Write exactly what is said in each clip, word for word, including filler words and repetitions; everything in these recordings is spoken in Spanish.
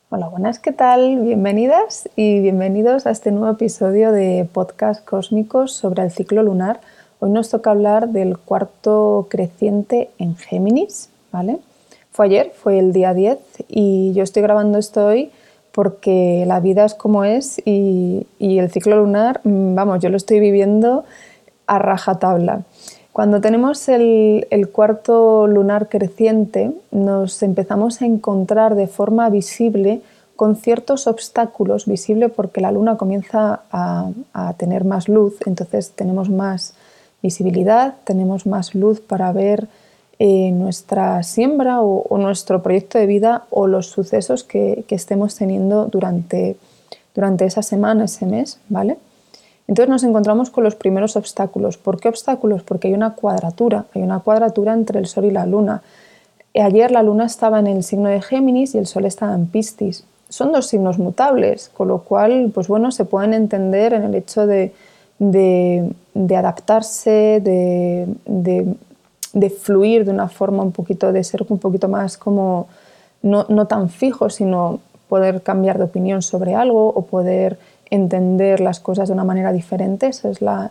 Hola, buenas, ¿qué tal? Bienvenidas y bienvenidos a este nuevo episodio de Podcast Cósmicos sobre el ciclo lunar. Hoy nos toca hablar del cuarto creciente en Géminis, ¿vale? Fue ayer, fue el día diez y yo estoy grabando esto hoy porque la vida es como es y, y el ciclo lunar, vamos, yo lo estoy viviendo a rajatabla. Cuando tenemos el, el cuarto lunar creciente, nos empezamos a encontrar de forma visible con ciertos obstáculos, visible porque la luna comienza a, a tener más luz, entonces tenemos más visibilidad, tenemos más luz para ver eh, nuestra siembra o, o nuestro proyecto de vida o los sucesos que, que estemos teniendo durante, durante esa semana, ese mes, ¿vale? Entonces nos encontramos con los primeros obstáculos. ¿Por qué obstáculos? Porque hay una cuadratura, hay una cuadratura entre el Sol y la Luna. Ayer la Luna estaba en el signo de Géminis y el Sol estaba en Piscis. Son dos signos mutables, con lo cual, pues bueno, se pueden entender en el hecho de, de, de adaptarse, de, de, de fluir de una forma un poquito, de ser un poquito más como, no, no tan fijo, sino poder cambiar de opinión sobre algo o poder entender las cosas de una manera diferente. Esa es la,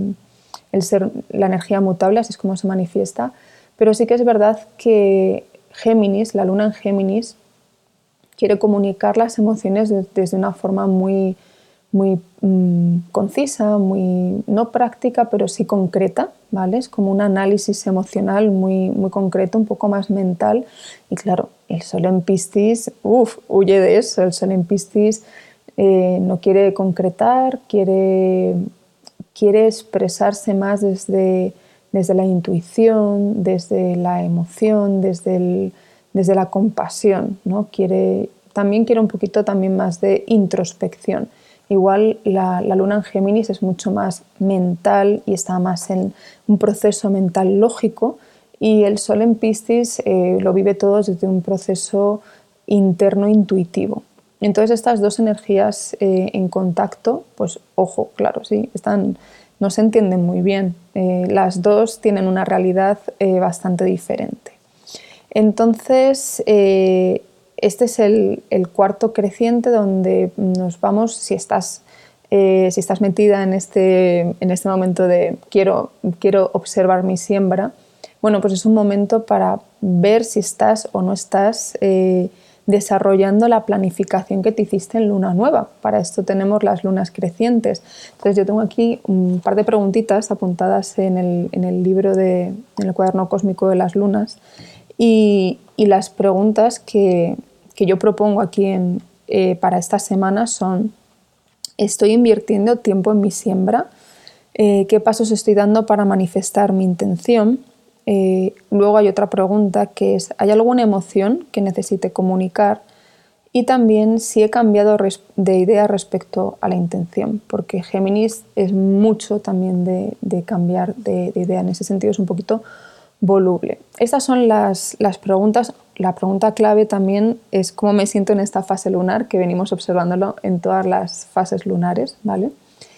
el ser, la energía mutable, así es como se manifiesta. Pero sí que es verdad que Géminis, la luna en Géminis, quiere comunicar las emociones desde una forma muy, muy mmm, concisa, muy, no práctica, pero sí concreta, ¿vale? Es como un análisis emocional muy, muy concreto, un poco más mental. Y claro, el Sol en Piscis, uff, huye de eso. El Sol en Piscis eh, no quiere concretar, quiere, quiere expresarse más desde, desde la intuición, desde la emoción, desde, el, desde la compasión, ¿no? Quiere, también quiere un poquito también más de introspección. Igual la, la luna en Géminis es mucho más mental y está más en un proceso mental lógico, y el Sol en Piscis eh, lo vive todo desde un proceso interno intuitivo. Entonces estas dos energías eh, en contacto, pues ojo, claro, sí, están, no se entienden muy bien. Eh, las dos tienen una realidad eh, bastante diferente. Entonces, eh, este es el, el cuarto creciente donde nos vamos, si estás, eh, si estás metida en este, en este momento de quiero, quiero observar mi siembra, bueno, pues es un momento para ver si estás o no estás eh, desarrollando la planificación que te hiciste en luna nueva. Para esto tenemos las lunas crecientes. Entonces yo tengo aquí un par de preguntitas apuntadas en el, en el libro, de, en el cuaderno cósmico de las lunas, y, y las preguntas que, que yo propongo aquí en, eh, para esta semana son: ¿estoy invirtiendo tiempo en mi siembra? Eh, ¿Qué pasos estoy dando para manifestar mi intención? Eh, luego hay otra pregunta que es: ¿hay alguna emoción que necesite comunicar? Y también si he cambiado de idea respecto a la intención, porque Géminis es mucho también de, de cambiar de, de idea, en ese sentido es un poquito voluble. Estas son las, las preguntas. La pregunta clave también es cómo me siento en esta fase lunar, que venimos observándolo en todas las fases lunares, ¿vale?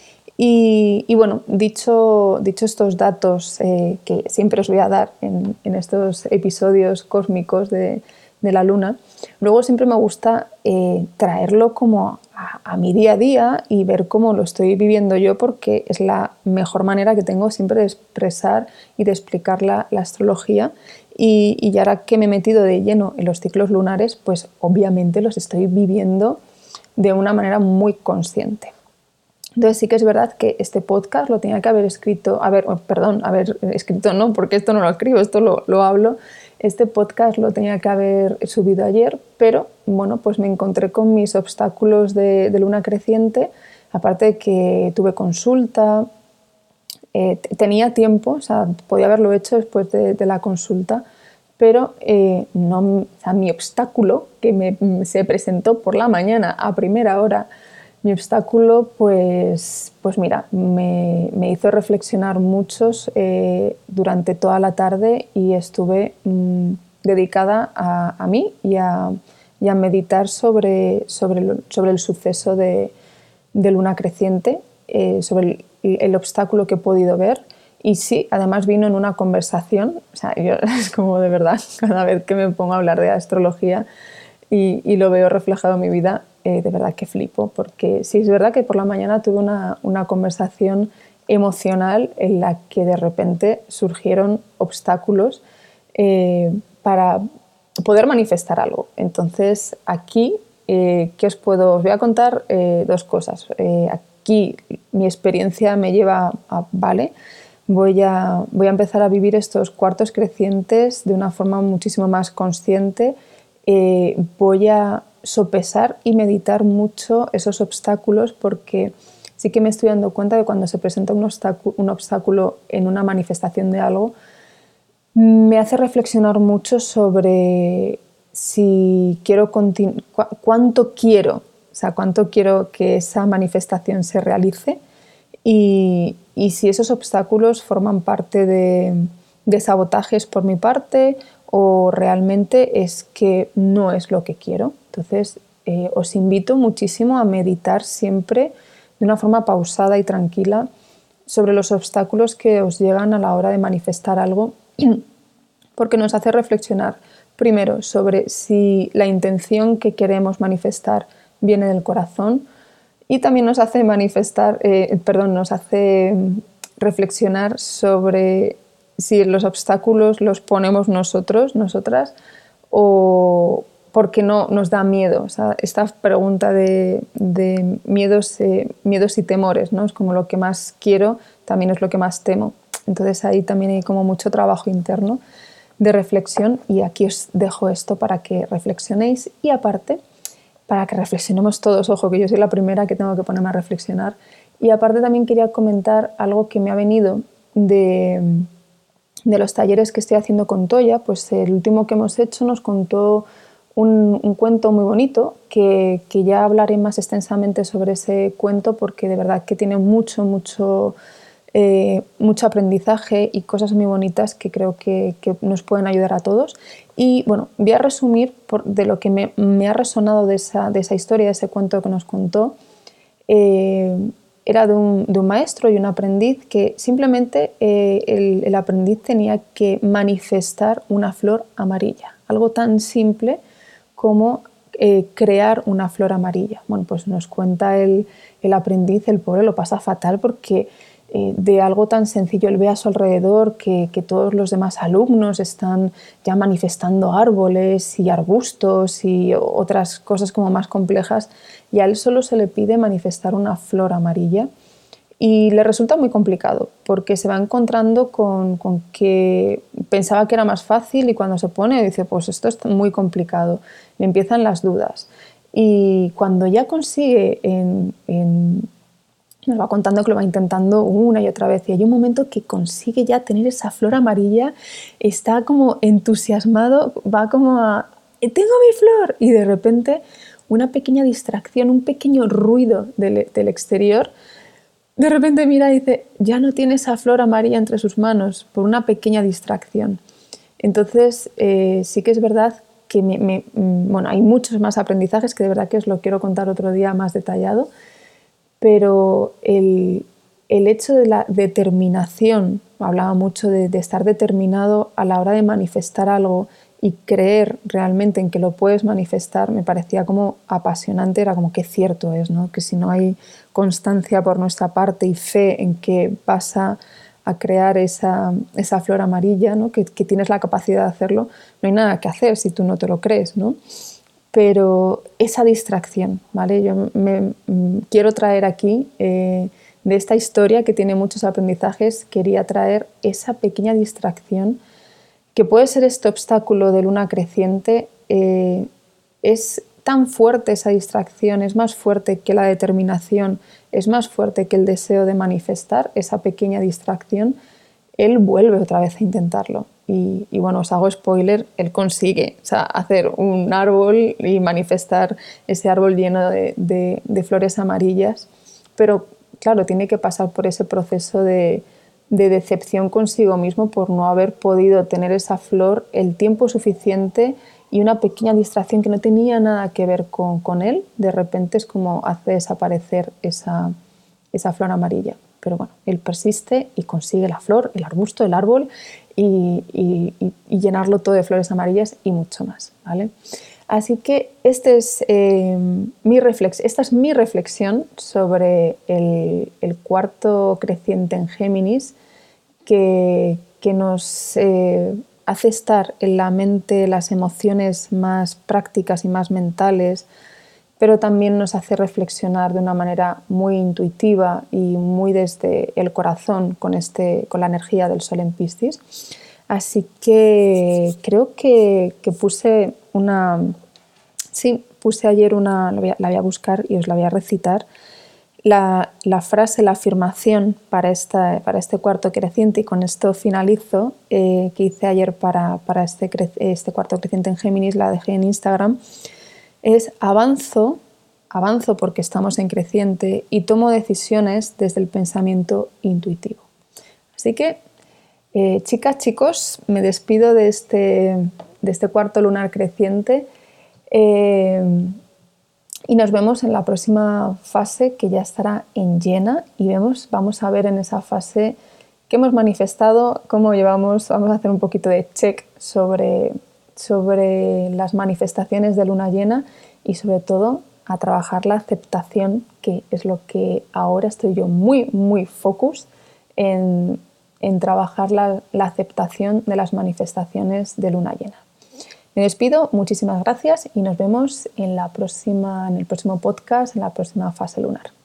Y, y bueno, dicho, dicho estos datos eh, que siempre os voy a dar en, en estos episodios cósmicos de, de la luna, luego siempre me gusta eh, traerlo como a, a mi día a día y ver cómo lo estoy viviendo yo, porque es la mejor manera que tengo siempre de expresar y de explicar la, la astrología. Y, y ahora que me he metido de lleno en los ciclos lunares, pues obviamente los estoy viviendo de una manera muy consciente. Entonces sí que es verdad que este podcast lo tenía que haber escrito, a ver, perdón, haber escrito no, porque esto no lo escribo, esto lo, lo hablo. Este podcast lo tenía que haber subido ayer, pero bueno, pues me encontré con mis obstáculos de, de luna creciente, aparte de que tuve consulta, eh, tenía tiempo, o sea, podía haberlo hecho después de, de la consulta, pero eh, no, o sea, mi obstáculo que me, se presentó por la mañana a primera hora, mi obstáculo, pues, pues mira, me, me hizo reflexionar mucho eh, durante toda la tarde, y estuve mmm, dedicada a, a mí y a, y a meditar sobre, sobre, lo, sobre el suceso de, de luna creciente, eh, sobre el, el obstáculo que he podido ver. Y sí, además vino en una conversación, o sea, yo, es como de verdad, cada vez que me pongo a hablar de astrología, y, y lo veo reflejado en mi vida, eh, de verdad que flipo, porque sí es verdad que por la mañana tuve una, una conversación emocional en la que de repente surgieron obstáculos eh, para poder manifestar algo. Entonces aquí, eh, ¿qué os puedo? Os voy a contar eh, dos cosas. Eh, aquí mi experiencia me lleva a, vale, voy a, voy a empezar a vivir estos cuartos crecientes de una forma muchísimo más consciente. Eh, voy a sopesar y meditar mucho esos obstáculos, porque sí que me estoy dando cuenta de cuando se presenta un obstáculo, un obstáculo en una manifestación de algo, me hace reflexionar mucho sobre si quiero continu- cu cuánto quiero, o sea, cuánto quiero que esa manifestación se realice y, y si esos obstáculos forman parte de, de sabotajes por mi parte o realmente es que no es lo que quiero. Entonces, eh, os invito muchísimo a meditar siempre de una forma pausada y tranquila sobre los obstáculos que os llegan a la hora de manifestar algo, porque nos hace reflexionar primero sobre si la intención que queremos manifestar viene del corazón, y también nos hace manifestar, eh, perdón, nos hace reflexionar sobre si los obstáculos los ponemos nosotros, nosotras, o porque no nos da miedo. O sea, esta pregunta de, de miedos, eh, miedos y temores, ¿no? Es como lo que más quiero, también es lo que más temo. Entonces ahí también hay como mucho trabajo interno de reflexión, y aquí os dejo esto para que reflexionéis y aparte para que reflexionemos todos. Ojo, que yo soy la primera que tengo que ponerme a reflexionar. Y aparte también quería comentar algo que me ha venido de, de los talleres que estoy haciendo con Toya. Pues el último que hemos hecho nos contó un, un cuento muy bonito, que, que ya hablaré más extensamente sobre ese cuento, porque de verdad que tiene mucho, mucho, eh, mucho aprendizaje y cosas muy bonitas que creo que, que nos pueden ayudar a todos. Y bueno, voy a resumir por, de lo que me, me ha resonado de esa, de esa historia, de ese cuento que nos contó. Eh, era de un, de un maestro y un aprendiz que simplemente eh, el, el aprendiz tenía que manifestar una flor amarilla, algo tan simple como eh, crear una flor amarilla. Bueno, pues nos cuenta el, el aprendiz, el pobre lo pasa fatal porque eh, de algo tan sencillo él ve a su alrededor que, que todos los demás alumnos están ya manifestando árboles y arbustos y otras cosas como más complejas, y a él solo se le pide manifestar una flor amarilla. Y le resulta muy complicado porque se va encontrando con, con que pensaba que era más fácil, y cuando se pone dice, pues esto es muy complicado. Le empiezan las dudas. Y cuando ya consigue, en, en, nos va contando que lo va intentando una y otra vez, y hay un momento que consigue ya tener esa flor amarilla, está como entusiasmado, va como a, ¡tengo mi flor! Y de repente una pequeña distracción, un pequeño ruido del, del exterior, de repente mira y dice, ya no tiene esa flor amarilla entre sus manos por una pequeña distracción. Entonces, eh, sí que es verdad que me, me, bueno, hay muchos más aprendizajes que de verdad que os lo quiero contar otro día más detallado, pero el, el hecho de la determinación, hablaba mucho de, de estar determinado a la hora de manifestar algo y creer realmente en que lo puedes manifestar, me parecía como apasionante. Era como que cierto es, ¿no? Que si no hay constancia por nuestra parte y fe en que vas a, a crear esa, esa flor amarilla, ¿no? que, que tienes la capacidad de hacerlo, no hay nada que hacer si tú no te lo crees, ¿no? Pero esa distracción, ¿vale? Yo me, me quiero traer aquí, eh, de esta historia que tiene muchos aprendizajes, quería traer esa pequeña distracción que puede ser este obstáculo de luna creciente. Eh, es tan fuerte esa distracción, es más fuerte que la determinación, es más fuerte que el deseo de manifestar esa pequeña distracción. Él vuelve otra vez a intentarlo y, y bueno, os hago spoiler, él consigue, o sea, hacer un árbol y manifestar ese árbol lleno de, de, de flores amarillas, pero claro, tiene que pasar por ese proceso de de decepción consigo mismo por no haber podido tener esa flor el tiempo suficiente, y una pequeña distracción que no tenía nada que ver con, con él, de repente es como hace desaparecer esa, esa flor amarilla. Pero bueno, él persiste y consigue la flor, el arbusto, el árbol y, y, y llenarlo todo de flores amarillas y mucho más, ¿vale? Así que este es, eh, mi reflex esta es mi reflexión sobre el, el cuarto creciente en Géminis, que, que nos eh, hace estar en la mente las emociones más prácticas y más mentales, pero también nos hace reflexionar de una manera muy intuitiva y muy desde el corazón con, este, con la energía del Sol en Piscis. Así que creo que, que puse una... Sí, puse ayer una... La voy, a, la voy a buscar y os la voy a recitar. La, la frase, la afirmación para, esta, para este cuarto creciente, y con esto finalizo, eh, que hice ayer para, para este, este cuarto creciente en Géminis, la dejé en Instagram, es avanzo, avanzo porque estamos en creciente y tomo decisiones desde el pensamiento intuitivo. Así que, eh, chicas, chicos, me despido de este, de este cuarto lunar creciente eh, y nos vemos en la próxima fase, que ya estará en llena, y vemos, vamos a ver en esa fase qué hemos manifestado, cómo llevamos, vamos a hacer un poquito de check sobre, sobre las manifestaciones de luna llena y sobre todo a trabajar la aceptación, que es lo que ahora estoy yo muy, muy focus en, en trabajar la, la aceptación de las manifestaciones de luna llena. Me despido, muchísimas gracias y nos vemos en, la próxima, en el próximo podcast, en la próxima fase lunar.